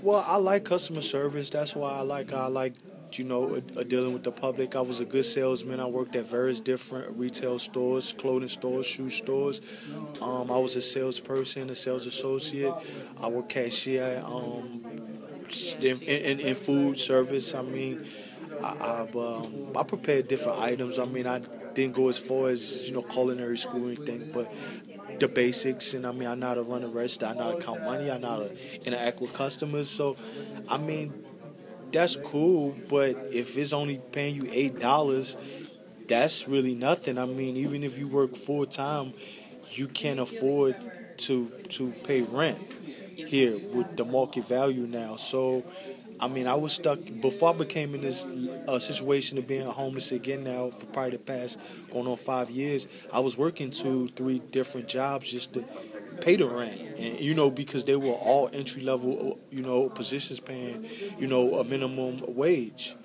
Well, I like customer service. That's why I like dealing with the public. I was a good salesman. I worked at various different retail stores, clothing stores, shoe stores. I was a salesperson, a sales associate. I worked cashier in food service. I mean, I prepared different items. I mean, I didn't go as far as culinary school or anything, but the basics. And I mean, I know how to run a register. I know how to count money. I know how to interact with customers. So, I mean, that's cool. But if it's only paying you $8, that's really nothing. I mean, even if you work full time, you can't afford to pay rent here with the market value now. So, I mean, I was stuck before I became in this situation of being homeless again now for probably the past going on 5 years. I was working two, three different jobs just to pay the rent, and because they were all entry level, positions paying, a minimum wage.